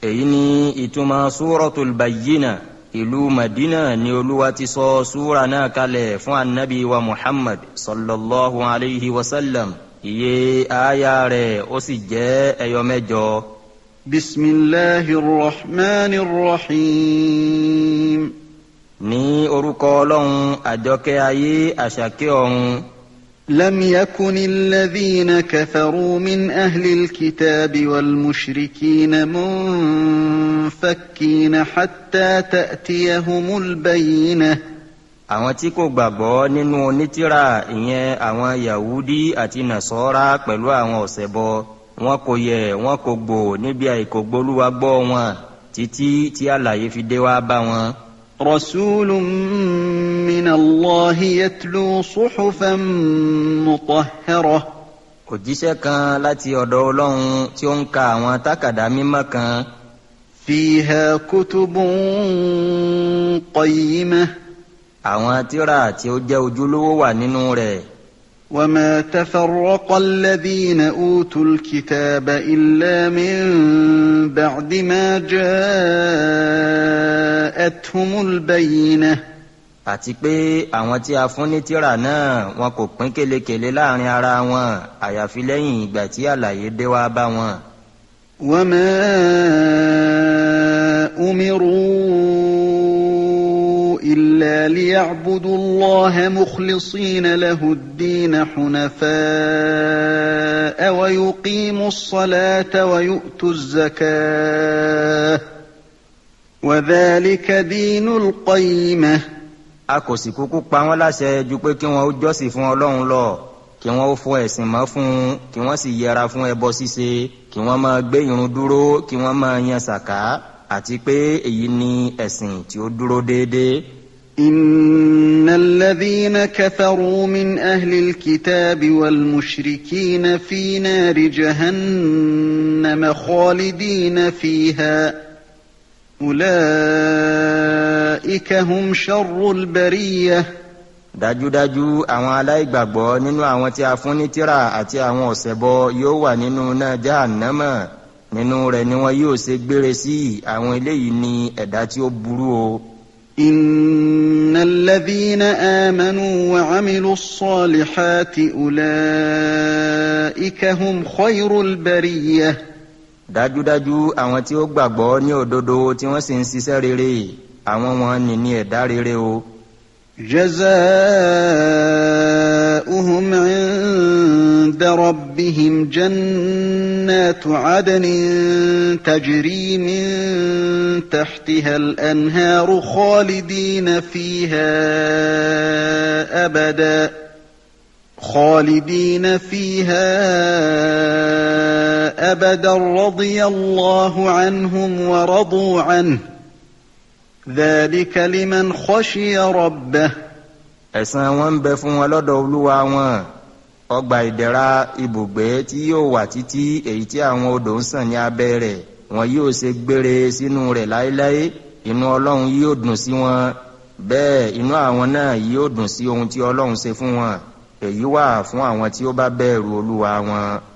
èyí ni ìtumọ̀ Suratul Bayyina. Ìlú Madina ni Olúwa ti sọ súra náà kalẹ̀ fún annabi wa Muhammad sallallahu alayhi wa sallam. Iye aya rẹ̀ ó sì jẹ́ ẹyọ mẹ́jọ. Bismillahir Rahmanir Rahim. Ní orúkọ Ọlọ́run àjọkẹ́ ayé àṣàkẹ́ ọ̀run. لم يكن الذين كفروا من أهل الكتاب والمشركين منفكين حتى تأتيهم البينة. Àwọn tí kò gbàgbọ́ nínú onítìrà ìyẹn àwọn Yahudi àti Nasara pẹ̀lú àwọn ọ̀ṣẹbọ wọn kò yẹ̀ wọn kò gbò níbi àìkògbólúwa gbọ́ wọn títí tí àlàyé fi dé wá bá wọn. رسول من الله يتلو صحفا مطهرة. Òjíṣẹ́ kan láti ọ̀dọ̀ Ọlọ́run tí ó ń ka àwọn tákàdá mímọ́ kan. فيها كتب قيمة. Àwọn tírà tí ó jẹ́ ojúlówó wà nínú rẹ̀. وما تفرق الذين أوتوا الكتاب إلا من بعد ما جاءتهم البينة. Àti pé àwọn tí a fún ní tírà náà wọn kò pín kélekèle láàrin ara wọn àyàfi lẹ́yìn ìgbà tí àlàyé dé wá bá wọn. وما أمروا إلا ليعبدوا الله مخلصين له الدين حنفاء ويقيموا الصلاة ويؤتوا الزكاة وذلك دين القيمة. A kò sì kúkú pa wọ́n láṣẹ ju pé kí wọ́n ó jọ́sìn fún Ọlọ́run lọ, kí wọ́n ó fọ ẹ̀sìn mọ́ fún un, kí wọ́n sì yẹra fún ẹbọ ṣíṣe, kí wọ́n máa gbé ìrun dúró, kí wọ́n máa yan sàká, àti pé èyí ni ẹ̀sìn tí ó dúró déédéé. إن الذين كفروا من أهل الكتاب والمشركين في نار جهنم خالدين فيها أولئك هم شر البرية. Dájúdájú àwọn aláìgbàgbọ́ nínú àwọn tí a fún ní tírà àti àwọn ọ̀ṣẹbọ yóò wà nínú náà Jahannama, nínú rẹ̀ ni wọn yóò ṣe gbére sí. Àwọn eléyìí ni ẹ̀dá tí ó burú o. إن الذين آمنوا وعملوا الصالحات أولئك هم خير البرية. Dájúdájú àwọn tí ó gbàgbọ́ ní òdodo tí wọ́n sì ń ṣiṣẹ́ rere àwọn wọn ni ẹ̀dá rere o. جزاؤهم عند ربهم جنات عدن تجري من تحتها الأنهار خالدين فيها أبدا رضي الله عنهم ورضوا عنه ذلك لمن خشي ربه. Ẹ̀san wọn ń bẹ fún wọn lọ́dọ̀ Olúwa wọn, ọgbà ìdẹ̀ra ibùgbé tí yóò wà títí èyí tí àwọn odò ń sàn ní abẹ́ rẹ̀, wọn yóò ṣe gbére sínú rẹ̀ láéláé. Inú Ọlọ́run yóò dùn sí wọn, bẹ́ẹ̀ inú àwọn náà yóò dùn sí ohun tí Ọlọ́run ṣe fún wọn. Èyí wà fún àwọn tí ó bá bẹ̀rù Olúwa wọn.